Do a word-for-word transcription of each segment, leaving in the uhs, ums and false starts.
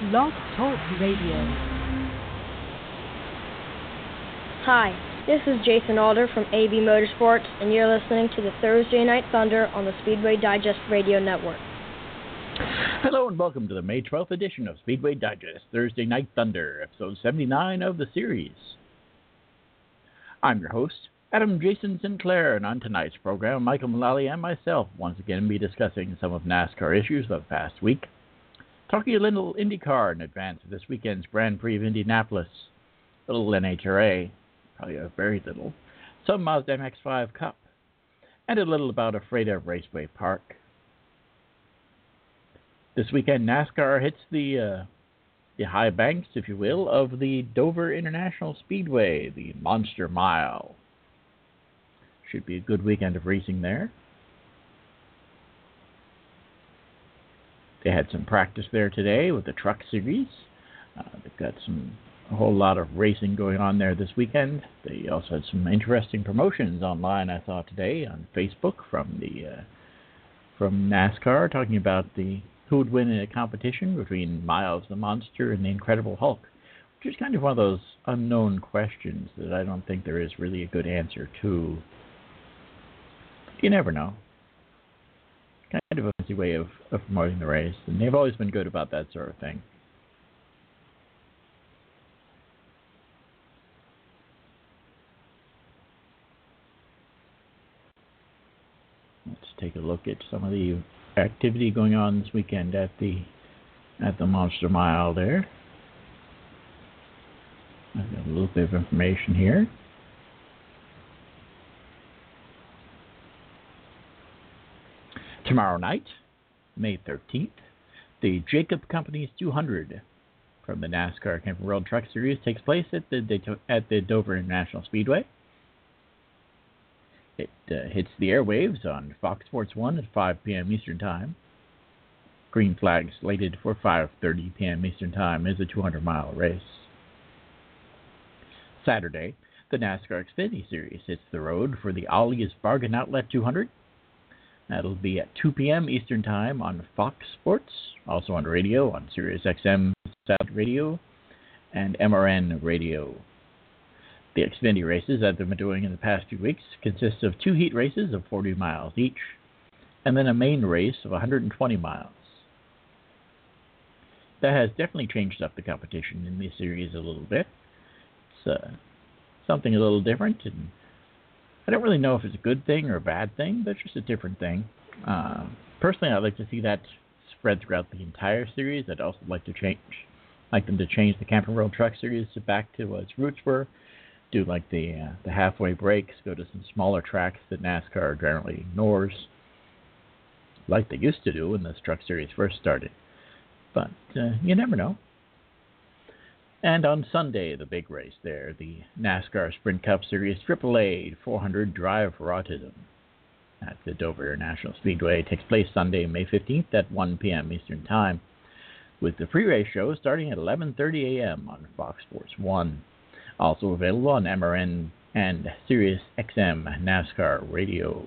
Blog Talk Radio. Hi, this is Jason Alder from A V Motorsports, and you're listening to the Thursday Night Thunder on the Speedway Digest Radio Network. Hello and welcome to the May twelfth edition of Speedway Digest, Thursday Night Thunder, episode seventy-nine of the series. I'm your host, Adam Jason Sinclair, and on tonight's program, Michael Mullally and myself once again be discussing some of NASCAR issues of the past week, talking a little IndyCar in advance of this weekend's Grand Prix of Indianapolis, a little N H R A, probably a very little, some Mazda M X five Cup, and a little about Ephrata Raceway Park. This weekend, NASCAR hits the uh, the high banks, if you will, of the Dover International Speedway, the Monster Mile. Should be a good weekend of racing there. They had some practice there today with the Truck Series. Uh, they've got some a whole lot of racing going on there this weekend. They also had some interesting promotions online, I saw today on Facebook from the uh, from NASCAR, talking about the who would win in a competition between Miles the Monster and the Incredible Hulk, which is kind of one of those unknown questions that I don't think there is really a good answer to. You never know. Kind of a fancy way of, of promoting the race, and they've always been good about that sort of thing. Let's take a look at some of the activity going on this weekend at the at the Monster Mile there. I've got a little bit of information here. Tomorrow night, May thirteenth, the Jacob Company's two hundred from the NASCAR Camping World Truck Series takes place at the at the Dover International Speedway. It uh, hits the airwaves on Fox Sports one at five p.m. Eastern Time. Green flag slated for five thirty p.m. Eastern Time is a two hundred mile race. Saturday, the NASCAR Xfinity Series hits the road for the Ollie's Bargain Outlet two hundred. That'll be at two p.m. Eastern Time on Fox Sports, also on radio on Sirius X M Satellite Radio and M R N Radio. The Xfinity races that they've been doing in the past few weeks consist of two heat races of forty miles each, and then a main race of one hundred twenty miles. That has definitely changed up the competition in this series a little bit. It's uh, something a little different, and I don't really know if it's a good thing or a bad thing, but it's just a different thing. Uh, personally, I'd like to see that spread throughout the entire series. I'd also like to change, like them to change the Camping World Truck Series back to what its roots were. Do like the uh, the halfway breaks, go to some smaller tracks that NASCAR generally ignores, like they used to do when this Truck Series first started. But uh, you never know. And on Sunday, the big race there, the NASCAR Sprint Cup Series triple A four hundred Drive for Autism at the Dover International Speedway takes place Sunday, May fifteenth at one p.m. Eastern Time, with the pre-race show starting at eleven thirty a.m. on Fox Sports one. Also available on M R N and Sirius X M NASCAR Radio.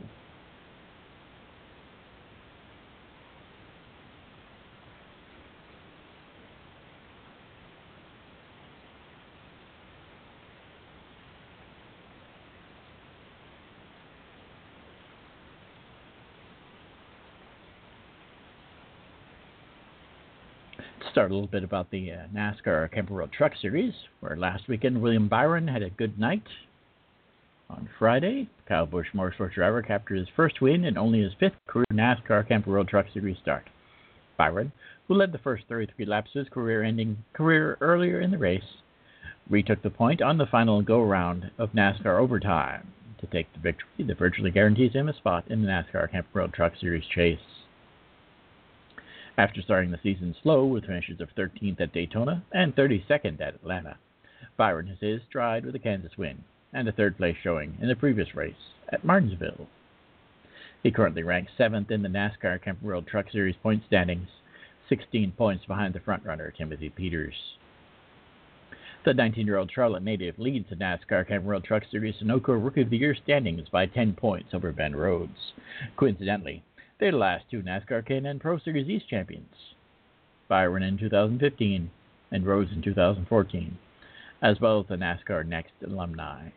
Start a little bit about the uh, NASCAR Camping World Truck Series, where last weekend William Byron had a good night. On Friday, Kyle Busch Motorsports driver captured his first win and only his fifth career NASCAR Camping World Truck Series start. Byron, who led the first thirty-three laps of his career-ending career earlier in the race, retook the point on the final go-round of NASCAR Overtime to take the victory that virtually guarantees him a spot in the NASCAR Camping World Truck Series chase. After starting the season slow with finishes of thirteenth at Daytona and thirty-second at Atlanta, Byron has his stride with a Kansas win and a third-place showing in the previous race at Martinsville. He currently ranks seventh in the NASCAR Camping World Truck Series point standings, sixteen points behind the frontrunner Timothy Peters. The nineteen-year-old Charlotte native leads the NASCAR Camping World Truck Series Sunoco Rookie of the Year standings by ten points over Ben Rhodes. Coincidentally, they're the last two NASCAR K and N Pro Series East champions. Byron in two thousand fifteen, and Rose in two thousand fourteen, as well as the NASCAR Next alumni.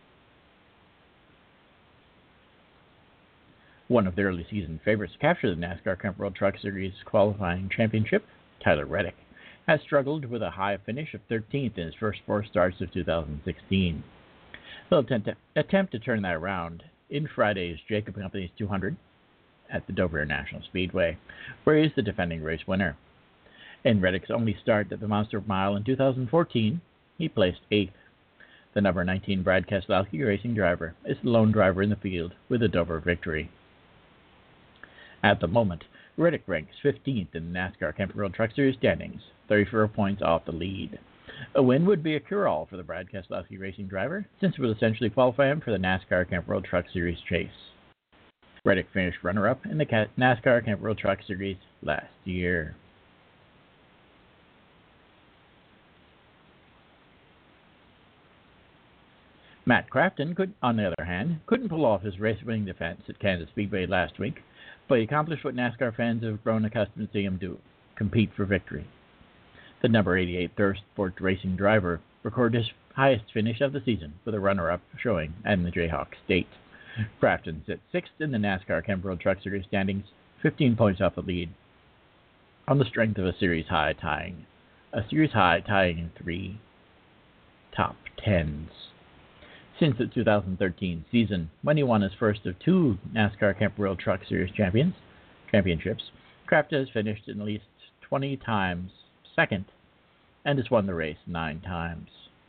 One of the early season favorites to capture the NASCAR Cup World Truck Series qualifying championship, Tyler Reddick, has struggled with a high finish of thirteenth in his first four starts of two thousand sixteen. He'll attempt to, attempt to turn that around in Friday's Jacob Company's two hundred at the Dover International Speedway, where he is the defending race winner. In Reddick's only start at the Monster Mile in two thousand fourteen, he placed eighth. The number nineteen Brad Keselowski racing driver is the lone driver in the field with a Dover victory. At the moment, Reddick ranks fifteenth in the NASCAR Camping World Truck Series standings, thirty-four points off the lead. A win would be a cure-all for the Brad Keselowski racing driver, since it would essentially qualify him for the NASCAR Camping World Truck Series chase. Reddick finished runner-up in the NASCAR Camping World Truck Series last year. Matt Crafton, could, on the other hand, couldn't pull off his race-winning defense at Kansas Speedway last week, but he accomplished what NASCAR fans have grown accustomed to seeing him do: compete for victory. The number eighty-eight Thirst Sport Racing driver recorded his highest finish of the season with a runner-up showing in the Jayhawk State. Crafton sits sixth in the NASCAR Camping World Truck Series standings, fifteen points off the lead, on the strength of a series high tying, a series high tying in three top tens. Since the two thousand thirteen season, when he won his first of two NASCAR Camping World Truck Series champions championships, Crafton has finished at least twenty times second and has won the race nine times.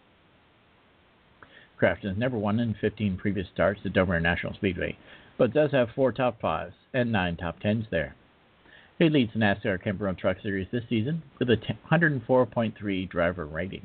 Crafton has never won in fifteen previous starts at Dover International Speedway, but does have four top fives and nine top tens there. He leads the NASCAR Camping World Truck Series this season with a one hundred four point three driver rating.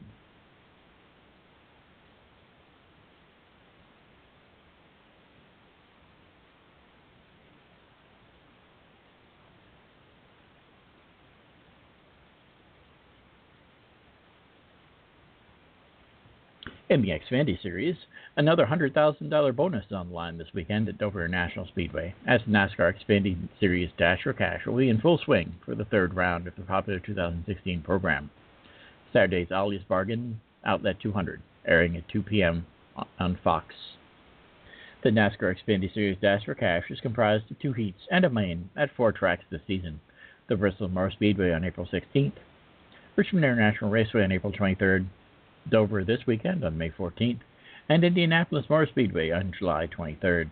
In the Xfinity Series, another one hundred thousand dollars bonus is on the line this weekend at Dover International Speedway, as the NASCAR Xfinity Series Dash for Cash will be in full swing for the third round of the popular two thousand sixteen program. Saturday's Ollie's Bargain Outlet two hundred, airing at two p.m. on Fox. The NASCAR Xfinity Series Dash for Cash is comprised of two heats and a main at four tracks this season: the Bristol Motor Speedway on April sixteenth, Richmond International Raceway on April twenty-third, Dover this weekend on May fourteenth, and Indianapolis Motor Speedway on July twenty-third.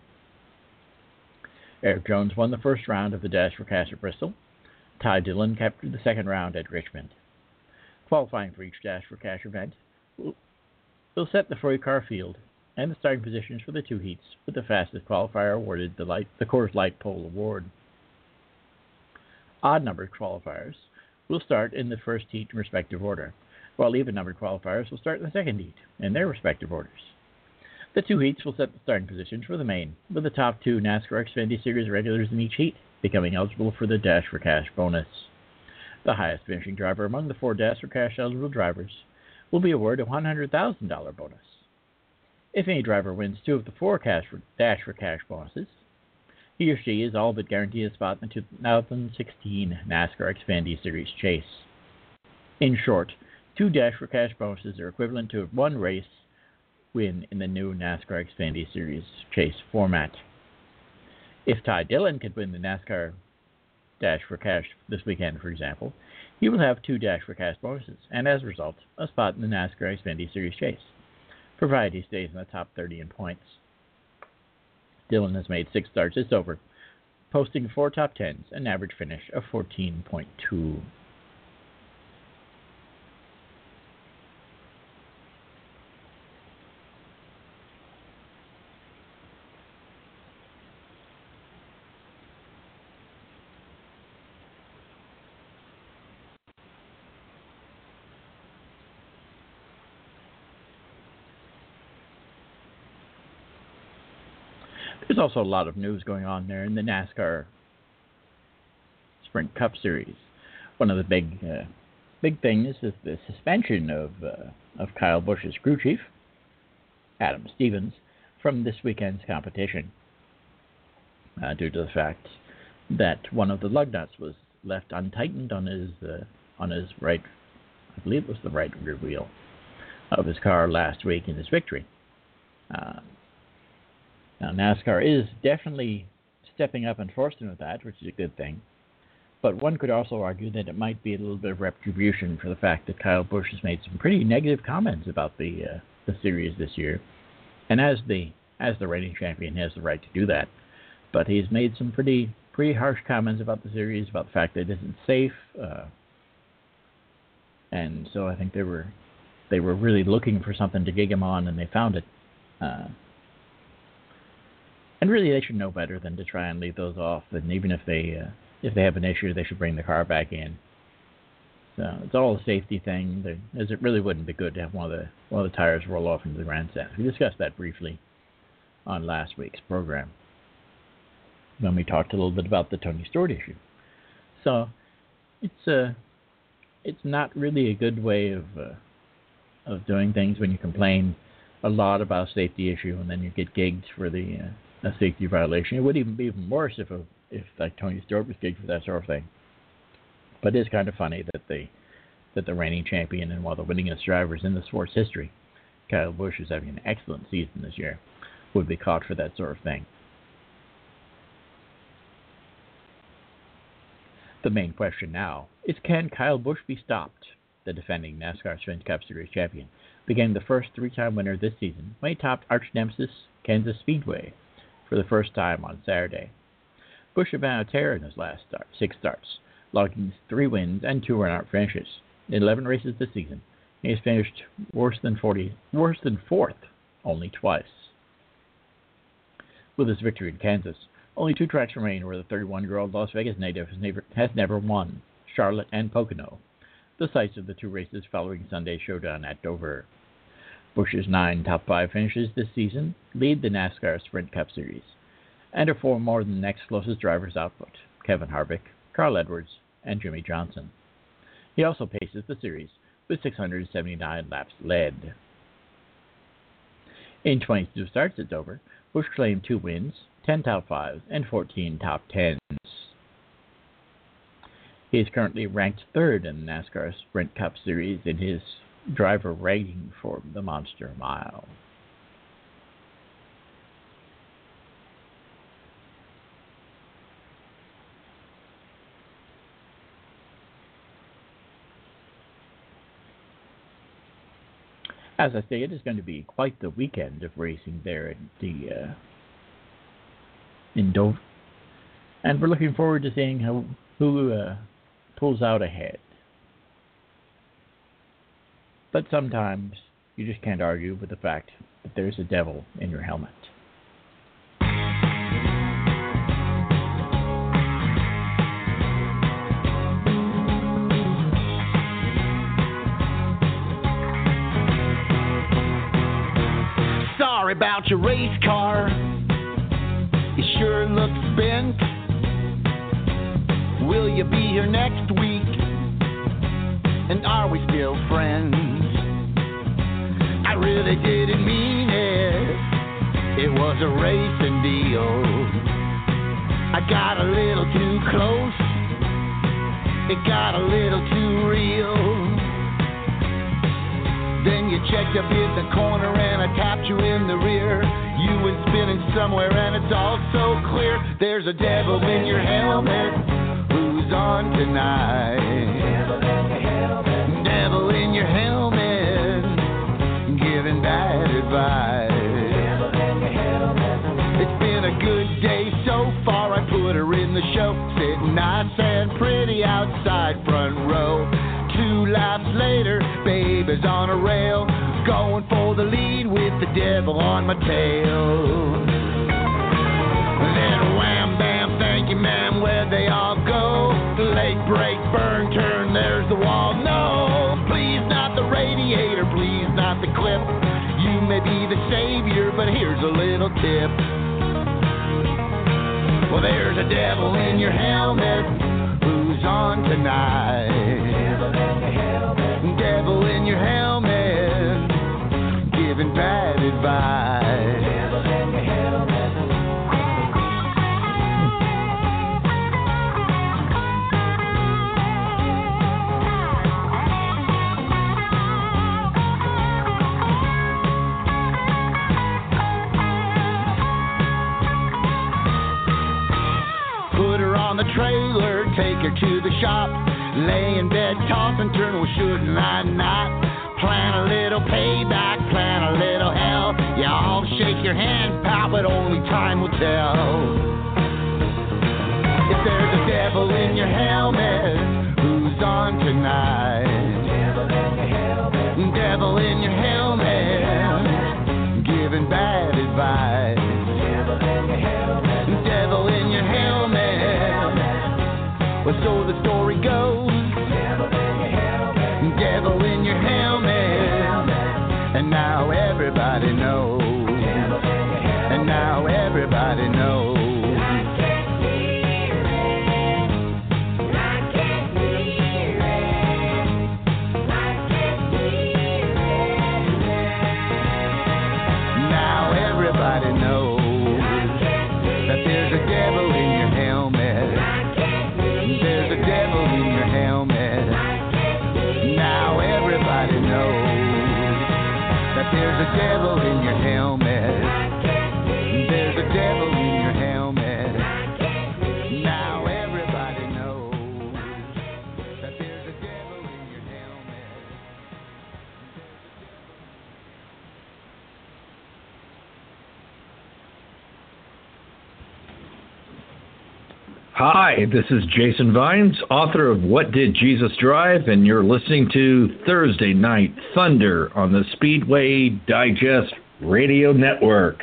Eric Jones won the first round of the Dash for Cash at Bristol. Ty Dillon captured the second round at Richmond. Qualifying for each Dash for Cash event will, will set the four-car field and the starting positions for the two heats, with the fastest qualifier awarded the, light, the Coors Light Pole Award. Odd-numbered qualifiers will start in the first heat in respective order, while even-numbered qualifiers will start in the second heat in their respective orders. The two heats will set the starting positions for the main, with the top two NASCAR Xfinity Series regulars in each heat becoming eligible for the Dash for Cash bonus. The highest finishing driver among the four Dash for Cash eligible drivers will be awarded a one hundred thousand dollars bonus. If any driver wins two of the four cash for, Dash for Cash bonuses, he or she is all but guaranteed a spot in the two thousand sixteen NASCAR Xfinity Series chase. In short, two Dash for Cash bonuses are equivalent to one race win in the new NASCAR Xfinity Series chase format. If Ty Dillon could win the NASCAR Dash for Cash this weekend, for example, he will have two Dash for Cash bonuses, and as a result, a spot in the NASCAR Xfinity Series chase, provided he stays in the top thirty in points. Dillon has made six starts this over, posting four top tens and an average finish of fourteen point two. There's also a lot of news going on there in the NASCAR Sprint Cup Series. One of the big uh, big things is the suspension of uh, of Kyle Busch's crew chief, Adam Stevens, from this weekend's competition uh, due to the fact that one of the lug nuts was left untightened on his uh, on his right, I believe it was the right rear wheel of his car last week in his victory. Uh, now, NASCAR is definitely stepping up enforcement of that, which is a good thing. But one could also argue that it might be a little bit of retribution for the fact that Kyle Busch has made some pretty negative comments about the uh, the series this year. And as the as the reigning champion, he has the right to do that. But he's made some pretty pretty harsh comments about the series, about the fact that it isn't safe. Uh, and so I think they were they were really looking for something to gig him on, and they found it. Uh, and really, they should know better than to try and leave those off. And even if they uh, if they have an issue, they should bring the car back in. So it's all a safety thing, they, as it really wouldn't be good to have one of the one of the tires roll off into the grandstand. We discussed that briefly on last week's program when we talked a little bit about the Tony Stewart issue. So it's uh, it's not really a good way of uh, of doing things when you complain a lot about a safety issue and then you get gigged for the uh, a safety violation. It would even be even worse if a, if like Tony Stewart was gigged for that sort of thing. But it's kind of funny that the that the reigning champion and one of the winningest drivers in the sport's history, Kyle Busch, is having an excellent season this year, would be caught for that sort of thing. The main question now is, can Kyle Busch be stopped? The defending NASCAR Sprint Cup Series champion became the first three-time winner this season when he topped arch nemesis Kansas Speedway for the first time on Saturday. Busch had been on a tear in his last start, six starts, logging three wins and two run-out finishes. In eleven races this season, he has finished worse than forty, worse than fourth, only twice. With his victory in Kansas, only two tracks remain where the thirty-one-year-old Las Vegas native has never, has never won: Charlotte and Pocono, the sites of the two races following Sunday's showdown at Dover. Busch's nine top five finishes this season lead the NASCAR Sprint Cup Series, and are four more than the next closest driver's output: Kevin Harvick, Carl Edwards, and Jimmy Johnson. He also paces the series with six hundred seventy-nine laps led. In twenty-two starts at Dover, Busch claimed two wins, ten top fives, and fourteen top tens. He is currently ranked third in the NASCAR Sprint Cup Series in his driver rating for the Monster Mile. As I say, it is going to be quite the weekend of racing there at the uh, in Dover, and we're looking forward to seeing how who uh, pulls out ahead. But sometimes you just can't argue with the fact that there's a devil in your helmet. Sorry about your race car, it sure looks bent. Will you be here next week? And are we still friends? I really didn't mean it. It was a racing deal. I got a little too close. It got a little too real. Then you checked up in the corner and I tapped you in the rear. You went spinning somewhere and it's all so clear. There's a devil in your helmet. Who's on tonight? Devil in your helmet. Devil in your helmet. Giving bad advice. Devil in your helmet. It's been a good day so far. I put her in the show, sitting nice and pretty outside front row. Two laps later, baby's on a rail, going for the lead with the devil on my tail. Then wham, bam, thank you, ma'am, where'd they all go? Lake, break, burn, turn, there's the wall. No, please not the radiator, please not the clip. You may be the savior, but here's a little tip. Well, there's a devil in your helmet. Who's on tonight? Devil in your helmet. Devil in your helmet. Giving bad advice. Devil in your helmet. head, toss and turn, well, shouldn't I not? Plan a little payback, plan a little hell. Y'all shake your hand, pal, but only time will tell. If there's a devil in your helmet, who's on tonight? Devil in your helmet, devil in your helmet, giving bad advice. Devil in your helmet, devil in your helmet. Well, so the story goes. Devil in your helmet, devil in your helmet, and now everybody knows. And now everybody knows. There's a devil in your helmet. There's a devil in your helmet. Now everybody knows that there's a devil in your helmet. Hi, this is Jason Vines, author of What Did Jesus Drive, and you're listening to Thursday Night Thunder on the Speedway Digest Radio Network.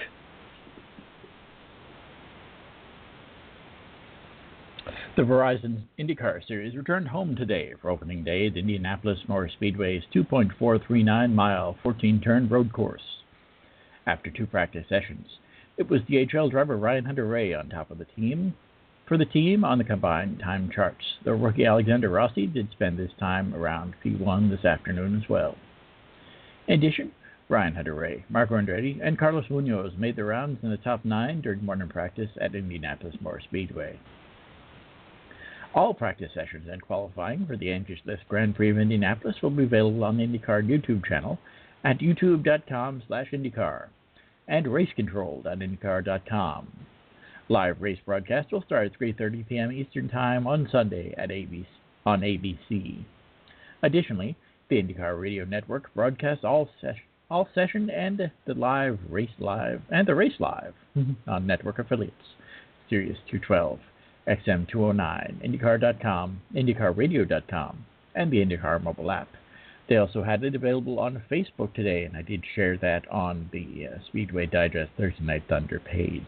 The Verizon IndyCar Series returned home today for opening day at Indianapolis Motor Speedway's two point four three nine mile, fourteen-turn road course. After two practice sessions, it was D H L driver Ryan Hunter-Reay on top of the team. For the team on the combined time charts, the rookie Alexander Rossi did spend his time around P one this afternoon as well. In addition, Ryan Hunter-Reay, Marco Andretti, and Carlos Munoz made the rounds in the top nine during morning practice at Indianapolis Motor Speedway. All practice sessions and qualifying for the Angie's List Grand Prix of Indianapolis will be available on the IndyCar YouTube channel at youtube.com slash IndyCar and racecontrol dot indycar dot com. Live race broadcast will start at three thirty p.m. Eastern Time on Sunday at A B C, on A B C. Additionally, the IndyCar Radio Network broadcasts all ses- all session and the live race live and the race live on network affiliates: Sirius two twelve, X M two oh nine, IndyCar dot com, IndyCar Radio dot com, and the IndyCar mobile app. They also had it available on Facebook today, and I did share that on the uh, Speedway Digest Thursday Night Thunder page.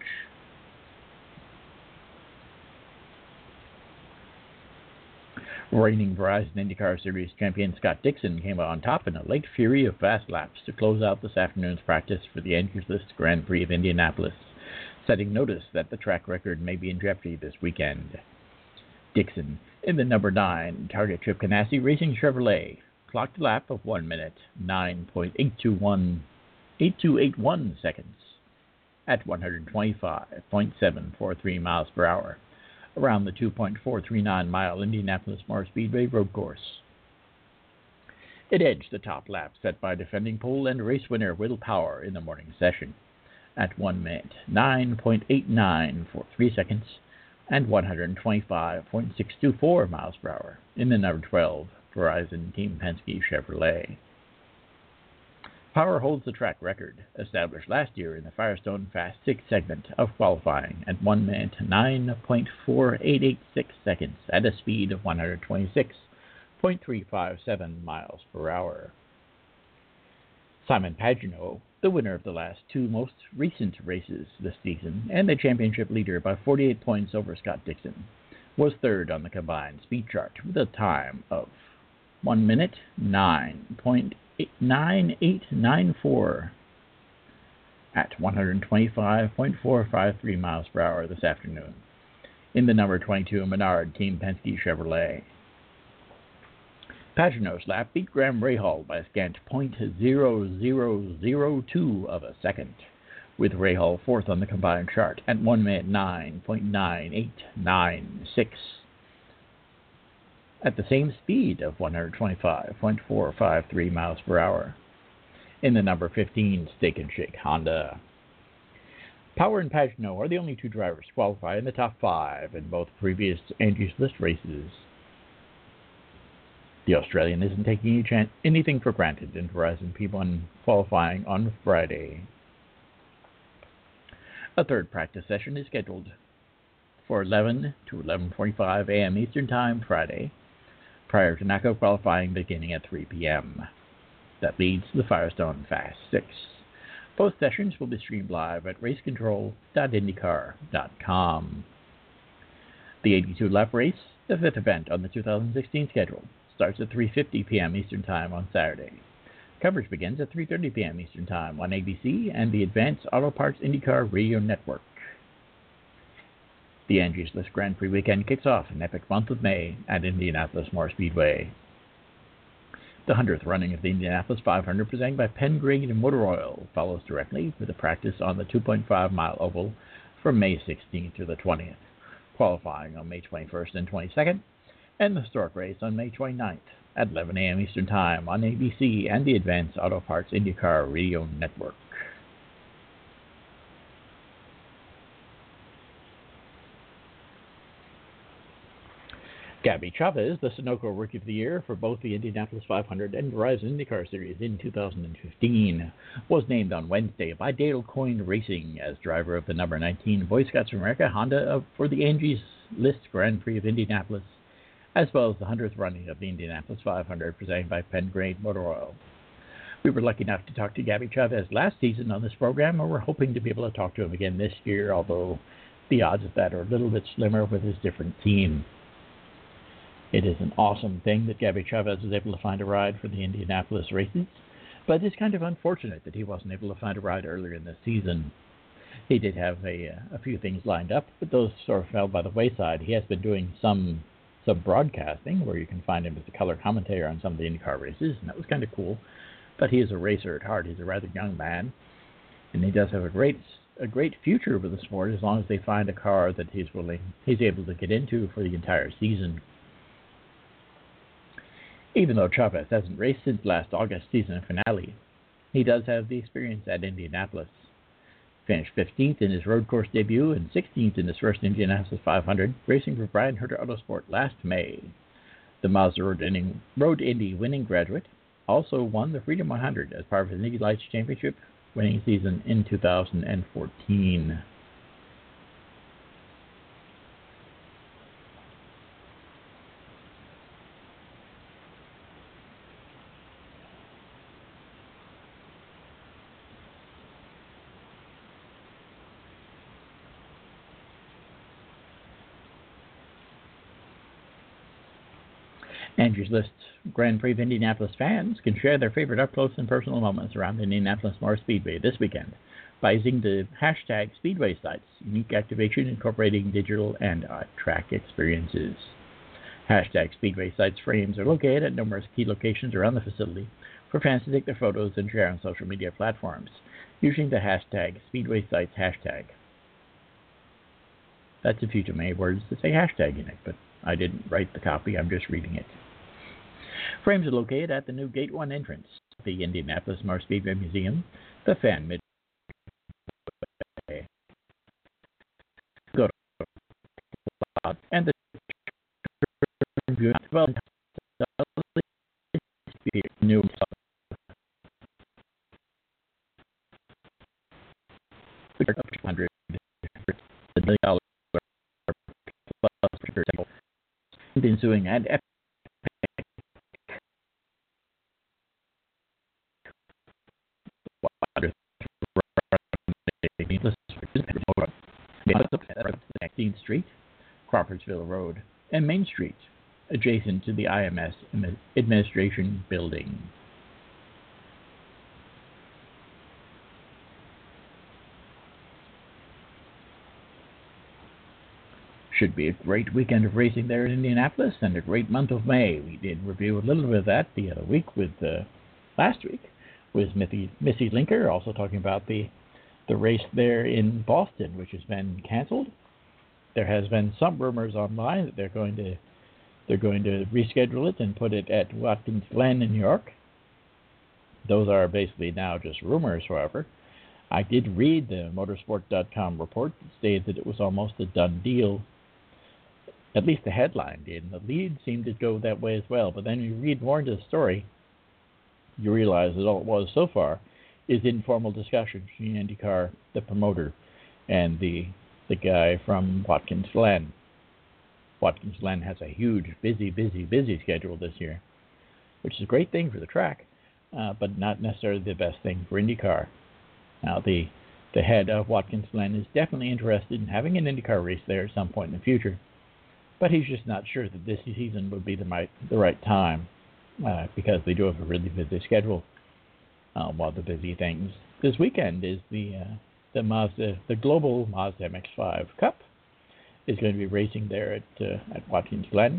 Reigning Verizon IndyCar Series champion Scott Dixon came out on top in a late fury of fast laps to close out this afternoon's practice for the Angie's List Grand Prix of Indianapolis, setting notice that the track record may be in jeopardy this weekend. Dixon, in the number nine Target Chip Ganassi Racing Chevrolet, clocked a lap of one minute, nine point eight two eight one seconds at one hundred twenty-five point seven four three miles per hour. Around the two point four three nine mile Indianapolis Motor Speedway road course. It edged the top lap set by defending pole and race winner Will Power in the morning session at one minute, nine point eight nine four three seconds and one hundred twenty-five point six two four miles per hour in the number twelve Verizon Team Penske Chevrolet. Power holds the track record, established last year in the Firestone Fast Six segment of qualifying at one minute, nine point four eight eight six seconds at a speed of one hundred twenty-six point three five seven miles per hour. Simon Pagenaud, the winner of the last two most recent races this season and the championship leader by forty-eight points over Scott Dixon, was third on the combined speed chart with a time of one minute, nine point nine eight nine four at one hundred twenty-five point four five three miles per hour this afternoon in the number twenty-two Menard Team Penske Chevrolet. Pagenaud's lap beat Graham Rahal by a scant point zero zero zero two of a second, with Rahal fourth on the combined chart at one minute nine point nine eight nine six at the same speed of one hundred twenty-five point four five three miles per hour in the number fifteen Steak and Shake Honda. Power and Pagenaud are the only two drivers to qualify in the top five in both previous Angie's List races. The Australian isn't taking any chan- anything for granted in Verizon P one qualifying on Friday. A third practice session is scheduled for eleven to eleven forty-five a.m. Eastern Time Friday, prior to knockout qualifying beginning at three p.m. That leads to the Firestone Fast Six. Both sessions will be streamed live at race control dot indycar dot com. The eighty-two lap race, the fifth event on the two thousand sixteen schedule, starts at three fifty p.m. Eastern Time on Saturday. Coverage begins at three thirty p.m. Eastern Time on A B C and the Advanced Auto Parts IndyCar Radio Network. The Angie's List Grand Prix weekend kicks off an epic month of May at Indianapolis Motor Speedway. The hundredth running of the Indianapolis five hundred, presented by Pengrade Motor Oil, follows directly with a practice on the two point five mile oval from May sixteenth to the twentieth, qualifying on May twenty-first and twenty-second, and the historic race on May twenty-ninth at eleven a.m. Eastern Time on A B C and the Advanced Auto Parts IndyCar Radio Network. Gabby Chavez, the Sunoco Rookie of the Year for both the Indianapolis five hundred and Verizon IndyCar Series in two thousand fifteen, was named on Wednesday by Dale Coyne Racing as driver of the number nineteen Boy Scouts of America Honda for the Angie's List Grand Prix of Indianapolis, as well as the hundredth running of the Indianapolis five hundred presented by Pengrade Motor Oil. We were lucky enough to talk to Gabby Chavez last season on this program, and we're hoping to be able to talk to him again this year, although the odds of that are a little bit slimmer with his different team. It is an awesome thing that Gabby Chavez was able to find a ride for the Indianapolis races, but it's kind of unfortunate that he wasn't able to find a ride earlier in the season. He did have a, a few things lined up, but those sort of fell by the wayside. He has been doing some some broadcasting where you can find him as a color commentator on some of the IndyCar races, and that was kind of cool. But he is a racer at heart. He's a rather young man, and he does have a great a great future with the sport as long as they find a car that he's willing he's able to get into for the entire season. Even though Chavez hasn't raced since last August season finale, he does have the experience at Indianapolis. Finished fifteenth in his road course debut and sixteenth in his first Indianapolis five hundred, racing for Brian Herter Autosport last May. The Mazda Road Indy, Road Indy winning graduate also won the Freedom one hundred as part of his Indy Lights Championship winning season in two thousand fourteen. Angie's List Grand Prix of Indianapolis fans can share their favorite up-close and personal moments around the Indianapolis Motor Speedway this weekend by using the hashtag Speedway Sites, unique activation incorporating digital and uh, track experiences. Hashtag Speedway Sites frames are located at numerous key locations around the facility for fans to take their photos and share on social media platforms using the hashtag Speedway Sites hashtag. That's a few too many words to say hashtag in it, but I didn't write the copy, I'm just reading it. Frames are located at the new Gate one entrance, the Indianapolis Motor Speedway Museum, the Fan Midway. Go to and the well, new hundred million dollars the ensuing and epic sixteenth Street, Crawfordsville Road, and Main Street, adjacent to the I M S Administration Building. Should be a great weekend of racing there in Indianapolis and a great month of May. We did review a little bit of that the other week with uh, last week with Missy, Missy Linker, also talking about the the race there in Boston, which has been canceled. There has been some rumors online that they're going to they're going to reschedule it and put it at Watkins Glen in New York. Those are basically now just rumors, however. I did read the motorsport dot com report that stated that it was almost a done deal. At least the headline did, and the lead seemed to go that way as well. But then you read more into the story, you realize that all it was so far is informal discussion between IndyCar, the promoter, and the the guy from Watkins Glen. Watkins Glen has a huge, busy, busy, busy schedule this year, which is a great thing for the track, uh, but not necessarily the best thing for IndyCar. Now, the the head of Watkins Glen is definitely interested in having an IndyCar race there at some point in the future, but he's just not sure that this season would be the right, the right time uh, because they do have a really busy schedule. Uh, one of the busy things this weekend is the uh, the Mazda, the Global Mazda M X five Cup is going to be racing there at uh, at Watkins Glen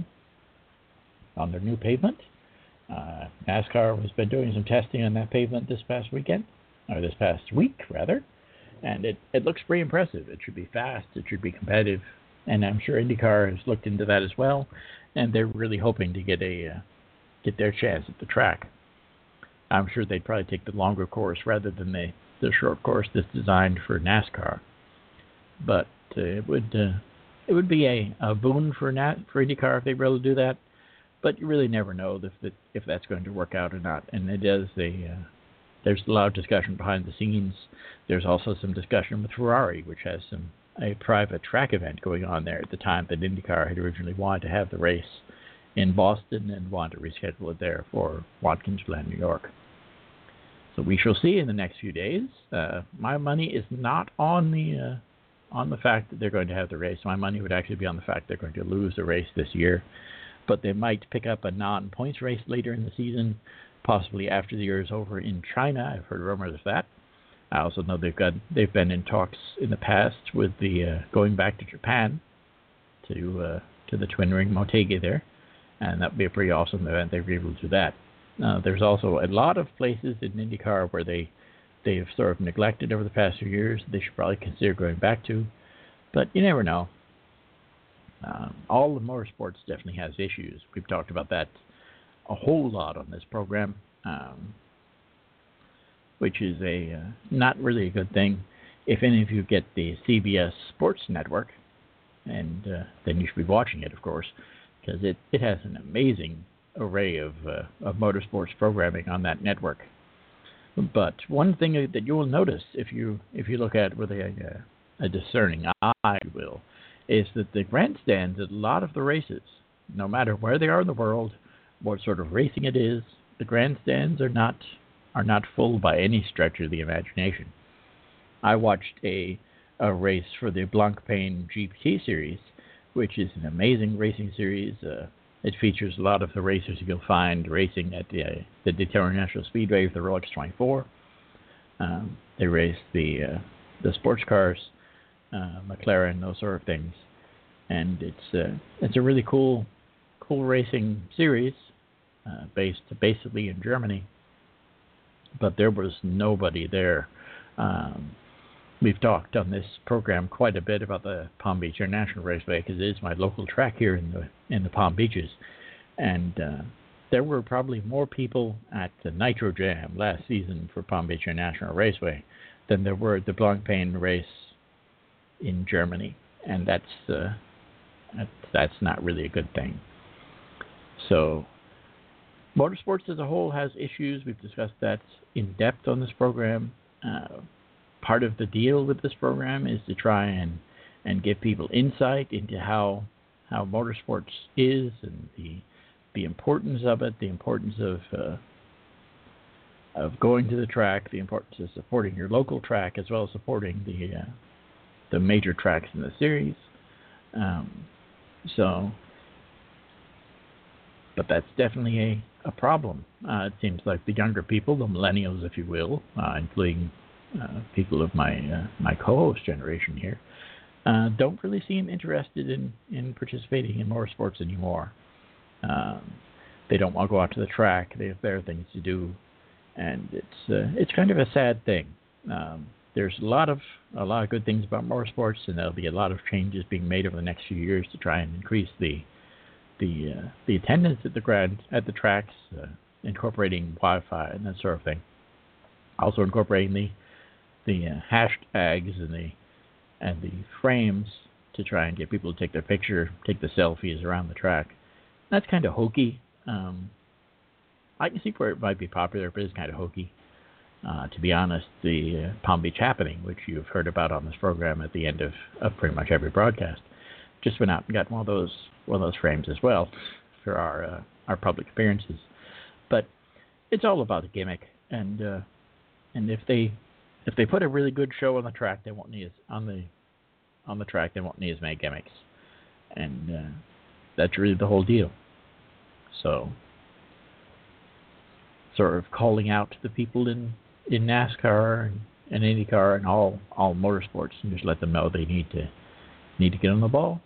on their new pavement. Uh, NASCAR has been doing some testing on that pavement this past weekend, or this past week rather, and it, it looks pretty impressive. It should be fast, it should be competitive, and I'm sure IndyCar has looked into that as well, and they're really hoping to get a uh, get their chance at the track. I'm sure they'd probably take the longer course rather than the, the short course that's designed for NASCAR. But uh, it would uh, it would be a, a boon for Nat, for IndyCar if they were able to do that. But you really never know if that, if that's going to work out or not. And it is a uh, there's a lot of discussion behind the scenes. There's also some discussion with Ferrari, which has some a private track event going on there at the time that IndyCar had originally wanted to have the race in Boston and want to reschedule it there for Watkins Glen, New York. So we shall see in the next few days. Uh, my money is not on the uh, on the fact that they're going to have the race. My money would actually be on the fact they're going to lose the race this year. But they might pick up a non-points race later in the season, possibly after the year is over in China. I've heard rumors of that. I also know they've got they've been in talks in the past with the uh, going back to Japan to uh, to the Twin Ring Motegi there. And that would be a pretty awesome event. They'd be able to do that. Uh, there's also a lot of places in IndyCar where they, they've sort of neglected over the past few years. They should probably consider going back to. But you never know. Um, all of motorsports definitely has issues. We've talked about that a whole lot on this program, um, which is a uh, not really a good thing. If any of you get the C B S Sports Network, and uh, then you should be watching it, of course, because it, it has an amazing array of uh, of motorsports programming on that network. But one thing that you will notice if you if you look at it with a, a discerning eye, if you will, is that the grandstands at a lot of the races, no matter where they are in the world, what sort of racing it is, the grandstands are not are not full by any stretch of the imagination. I watched a a race for the Blancpain G P T series, which is an amazing racing series. Uh, it features a lot of the racers you'll find racing at the, uh, the Daytona International Speedway with the Rolex twenty-four. Um, they race the uh, the sports cars, uh, McLaren, those sort of things, and it's uh, it's a really cool cool racing series uh, based basically in Germany. But there was nobody there. Um, We've talked on this program quite a bit about the Palm Beach International Raceway because it is my local track here in the in the Palm Beaches, and uh, there were probably more people at the Nitro Jam last season for Palm Beach International Raceway than there were at the Blancpain race in Germany, and that's uh, that's, that's not really a good thing. So, motorsports as a whole has issues. We've discussed that in depth on this program. Uh, Part of the deal with this program is to try and, and give people insight into how how motorsports is and the the importance of it, the importance of uh, of going to the track, the importance of supporting your local track as well as supporting the uh, the major tracks in the series. Um, so, but that's definitely a a problem. Uh, it seems like the younger people, the millennials, if you will, uh, including Uh, people of my uh, my co-host generation here, uh, don't really seem interested in, in participating in motorsports anymore. Um, they don't want to go out to the track. They have better things to do, and it's uh, it's kind of a sad thing. Um, there's a lot of a lot of good things about motorsports, and there'll be a lot of changes being made over the next few years to try and increase the the uh, the attendance at the grand at the tracks, uh, incorporating Wi-Fi and that sort of thing. Also incorporating the the uh, hashtags and the and the frames to try and get people to take their picture, take the selfies around the track. That's kind of hokey. Um, I can see where it might be popular, but it's kind of hokey. Uh, to be honest, the uh, Palm Beach Happening, which you've heard about on this program at the end of, of pretty much every broadcast, just went out and got one of those one of those frames as well for our uh, our public appearances. But it's all about the gimmick, and uh, and if they if they put a really good show on the track, they won't need as, on the on the track they won't need as many gimmicks, and uh, that's really the whole deal. So, sort of calling out the people in, in NASCAR and, and IndyCar and all all motorsports, and just let them know they need to need to get on the ball.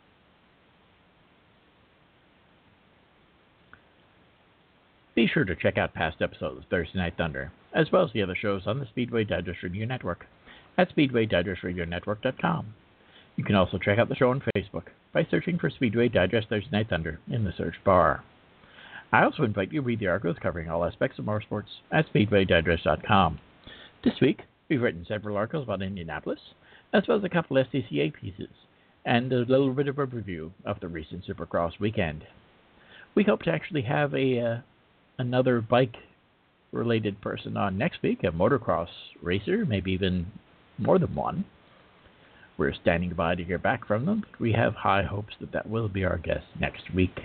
Be sure to check out past episodes of Thursday Night Thunder, as well as the other shows on the Speedway Digest Radio Network at speedway digest radio network dot com. You can also check out the show on Facebook by searching for Speedway Digest Thursday Night Thunder in the search bar. I also invite you to read the articles covering all aspects of motorsports at speedway digest dot com. This week, we've written several articles about Indianapolis, as well as a couple S C C A pieces, and a little bit of a review of the recent Supercross weekend. We hope to actually have a uh, another bike-related person on next week, a motocross racer, maybe even more than one. We're standing by to hear back from them, but we have high hopes that that will be our guest next week.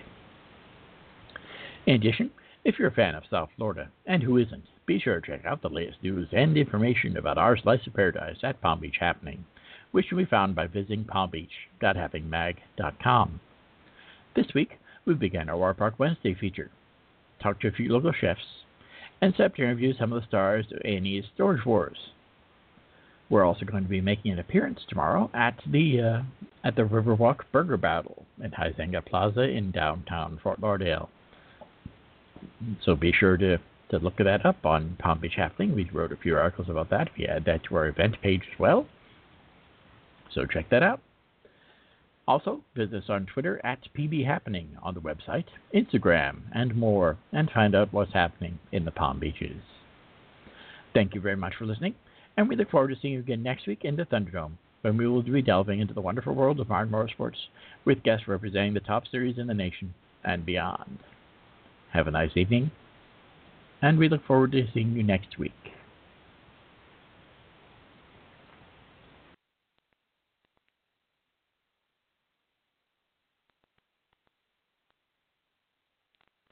In addition, if you're a fan of South Florida, and who isn't, be sure to check out the latest news and information about our slice of paradise at Palm Beach Happening, which can be found by visiting palm beach dot happening mag dot com. This week, we began our War Park Wednesday feature, talked to a few local chefs, and set up to interview some of the stars of A and E's Storage Wars. We're also going to be making an appearance tomorrow at the uh, at the Riverwalk Burger Battle at Huizenga Plaza in downtown Fort Lauderdale. So be sure to, to look that up on Palm Beach Happening. We wrote a few articles about that. We add that to our event page as well. So check that out. Also, visit us on Twitter at P B Happening, on the website, Instagram, and more, and find out what's happening in the Palm Beaches. Thank you very much for listening, and we look forward to seeing you again next week in the Thunderdome, when we will be delving into the wonderful world of modern motorsports with guests representing the top series in the nation and beyond. Have a nice evening, and we look forward to seeing you next week.